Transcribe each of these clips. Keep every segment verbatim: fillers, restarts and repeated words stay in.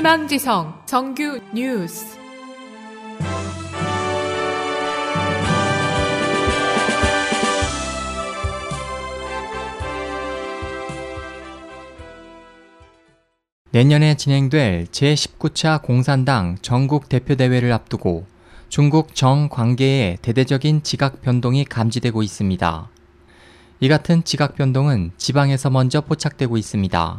희망지성 정규 뉴스. 내년에 진행될 제십구 차 공산당 전국 대표대회를 앞두고 중국 정 관계에 대대적인 지각 변동이 감지되고 있습니다. 이 같은 지각 변동은 지방에서 먼저 포착되고 있습니다.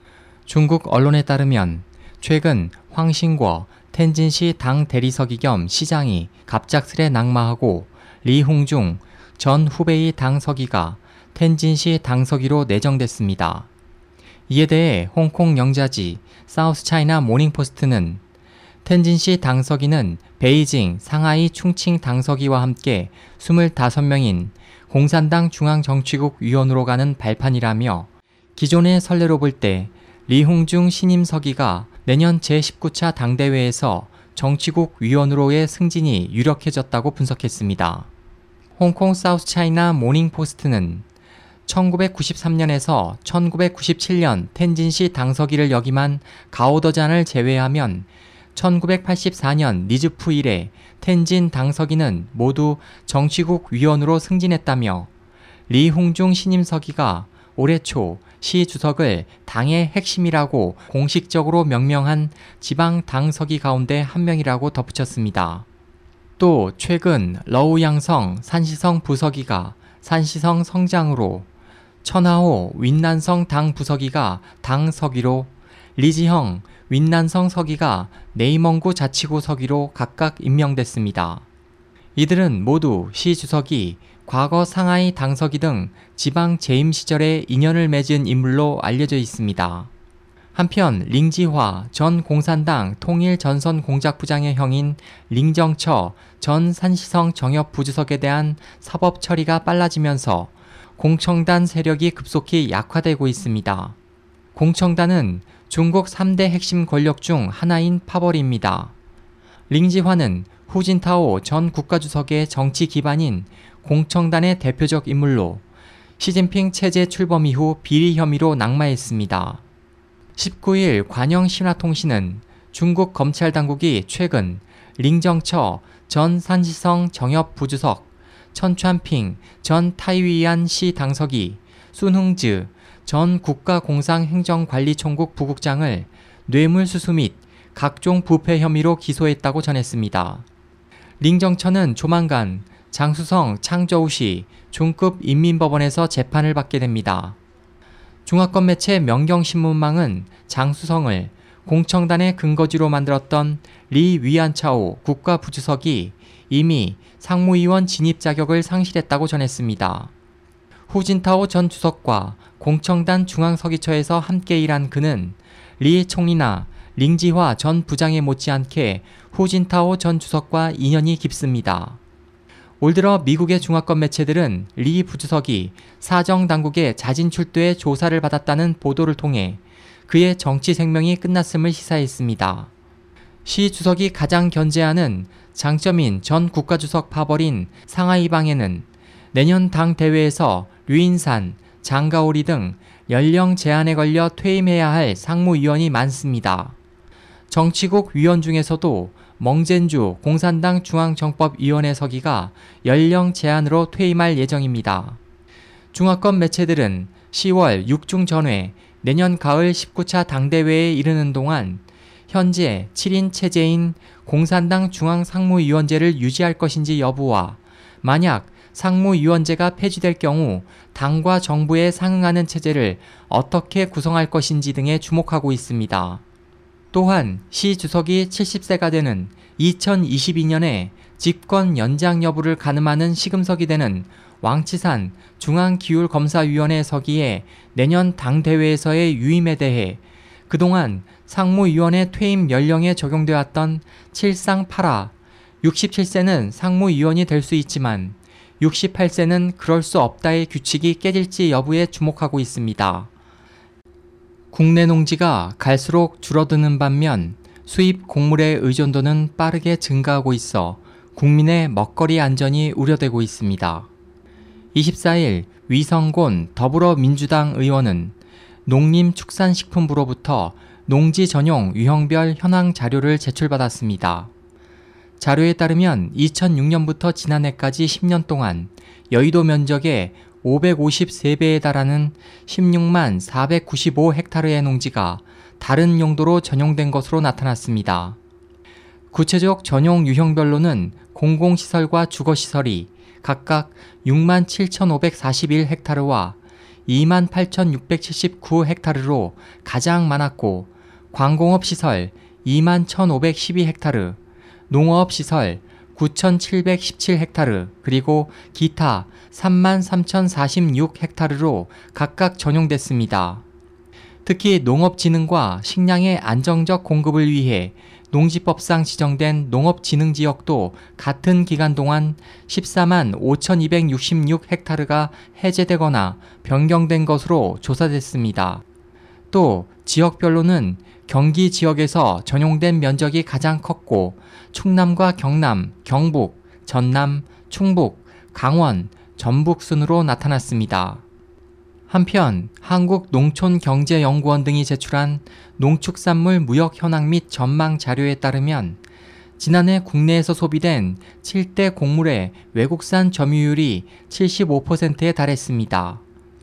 중국 언론에 따르면 최근 황신궈 텐진시 당 대리서기 겸 시장이 갑작스레 낙마하고 리홍중 전 후베이 당 서기가 텐진시 당서기로 내정됐습니다. 이에 대해 홍콩 영자지 사우스차이나 모닝포스트는 텐진시 당서기는 베이징, 상하이, 충칭 당서기와 함께 이십오 명인 공산당 중앙정치국 위원으로 가는 발판이라며 기존의 선례로 볼 때 리홍중 신임 서기가 내년 제십구 차 당대회에서 정치국 위원으로의 승진이 유력해졌다고 분석했습니다. 홍콩 사우스차이나 모닝포스트는 천구백구십삼 년에서 천구백구십칠 년 텐진시 당서기를 역임한 가오더잔을 제외하면 천구백팔십사 년 니즈프 이래 텐진 당서기는 모두 정치국 위원으로 승진했다며 리홍중 신임 서기가 올해 초 시 주석을 당의 핵심이라고 공식적으로 명명한 지방 당서기 가운데 한 명이라고 덧붙였습니다. 또 최근 러우양성 산시성 부서기가 산시성 성장으로, 천하호 윈난성 당 부서기가 당 서기로, 리지형 윈난성 서기가 네이멍구 자치구 서기로 각각 임명됐습니다. 이들은 모두 시 주석이 과거 상하이 당서기 등 지방 재임 시절에 인연을 맺은 인물로 알려져 있습니다. 한편 링지화 전 공산당 통일전선공작부장의 형인 링정처 전 산시성 정협 부주석에 대한 사법 처리가 빨라지면서 공청단 세력이 급속히 약화되고 있습니다. 공청단은 중국 삼 대 핵심 권력 중 하나인 파벌입니다. 링지화는 후진타오 전 국가주석의 정치 기반인 공청단의 대표적 인물로 시진핑 체제 출범 이후 비리 혐의로 낙마했습니다. 십구 일 관영신화통신은 중국 검찰당국이 최근 링정처 전 산시성 정협 부주석, 천찬핑 전 타이위안 시 당서기, 순흥즈 전 국가공상행정관리총국 부국장을 뇌물수수 및 각종 부패 혐의로 기소했다고 전했습니다. 링정처는 조만간 장수성 창저우시 중급 인민법원에서 재판을 받게 됩니다. 중화권 매체 명경신문망은 장수성을 공청단의 근거지로 만들었던 리 위안차오 국가부주석이 이미 상무위원 진입 자격을 상실했다고 전했습니다. 후진타오 전 주석과 공청단 중앙서기처에서 함께 일한 그는 리 총리나 링지화 전 부장에 못지않게 후진타오 전 주석과 인연이 깊습니다. 올 들어 미국의 중화권 매체들은 리 부주석이 사정당국의 자진출두에 조사를 받았다는 보도를 통해 그의 정치 생명이 끝났음을 시사했습니다. 시 주석이 가장 견제하는 장점인 전 국가주석 파벌인 상하이방에는 내년 당 대회에서 류인산, 장가오리 등 연령 제한에 걸려 퇴임해야 할 상무위원이 많습니다. 정치국 위원 중에서도 멍젠주 공산당 중앙정법위원회 서기가 연령 제한으로 퇴임할 예정입니다. 중화권 매체들은 시월 육중 전회, 내년 가을 십구 차 당대회에 이르는 동안 현재 칠 인 체제인 공산당 중앙상무위원제를 유지할 것인지 여부와 만약 상무위원제가 폐지될 경우 당과 정부에 상응하는 체제를 어떻게 구성할 것인지 등에 주목하고 있습니다. 또한 시 주석이 칠십 세가 되는 이천이십이 년에 집권 연장 여부를 가늠하는 시금석이 되는 왕치산 중앙기율검사위원회 서기에 내년 당대회에서의 유임에 대해 그동안 상무위원회 퇴임 연령에 적용되었던 칠상 팔하, 육십칠 세는 상무위원이 될 수 있지만 육십팔 세는 그럴 수 없다의 규칙이 깨질지 여부에 주목하고 있습니다. 국내 농지가 갈수록 줄어드는 반면 수입 곡물의 의존도는 빠르게 증가하고 있어 국민의 먹거리 안전이 우려되고 있습니다. 이십사 일 위성곤 더불어민주당 의원은 농림축산식품부로부터 농지 전용 유형별 현황 자료를 제출받았습니다. 자료에 따르면 이천육 년부터 지난해까지 십 년 동안 여의도 면적의 오백오십삼 배에 달하는 십육만 사백구십오 헥타르의 농지가 다른 용도로 전용된 것으로 나타났습니다. 구체적 전용 유형별로는 공공시설과 주거시설이 각각 육만 칠천오백사십일 헥타르와 이만 팔천육백칠십구 헥타르로 가장 많았고, 광공업시설 이만 천오백십이 헥타르, 농어업시설 구천칠백십칠 헥타르, 그리고 기타 삼만 삼천사십육 헥타르로 각각 전용됐습니다. 특히 농업진흥과 식량의 안정적 공급을 위해 농지법상 지정된 농업진흥지역도 같은 기간 동안 십사만 오천이백육십육 헥타르가 해제되거나 변경된 것으로 조사됐습니다. 또 지역별로는 경기 지역에서 전용된 면적이 가장 컸고, 충남과 경남, 경북, 전남, 충북, 강원, 전북 순으로 나타났습니다. 한편 한국농촌경제연구원 등이 제출한 농축산물 무역 현황 및 전망 자료에 따르면 지난해 국내에서 소비된 칠 대 곡물의 외국산 점유율이 칠십오 퍼센트에 달했습니다.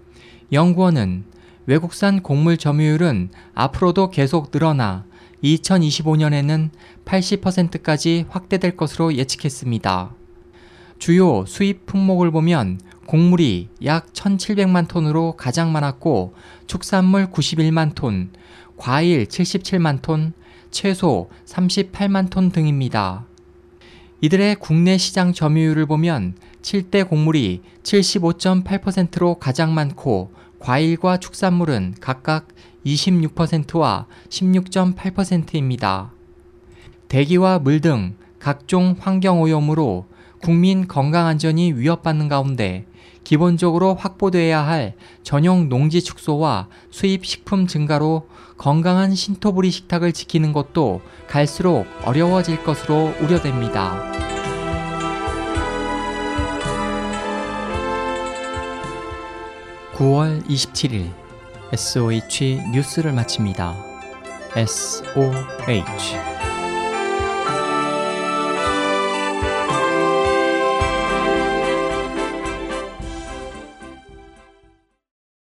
연구원은 외국산 곡물 점유율은 앞으로도 계속 늘어나 이천이십오 년에는 팔십 퍼센트까지 확대될 것으로 예측했습니다. 주요 수입 품목을 보면 곡물이 약 천칠백만 톤으로 가장 많았고, 축산물 구십일만 톤, 과일 칠십칠만 톤, 채소 삼십팔만 톤 등입니다. 이들의 국내 시장 점유율을 보면 칠 대 곡물이 칠십오 점 팔 퍼센트로 가장 많고, 과일과 축산물은 각각 이십육 퍼센트와 십육 점 팔 퍼센트입니다. 대기와 물 등 각종 환경오염으로 국민 건강안전이 위협받는 가운데 기본적으로 확보돼야 할 전용 농지 축소와 수입 식품 증가로 건강한 신토부리 식탁을 지키는 것도 갈수록 어려워질 것으로 우려됩니다. 구월 이십칠일 에스오에이치 뉴스를 마칩니다. 에스오에이치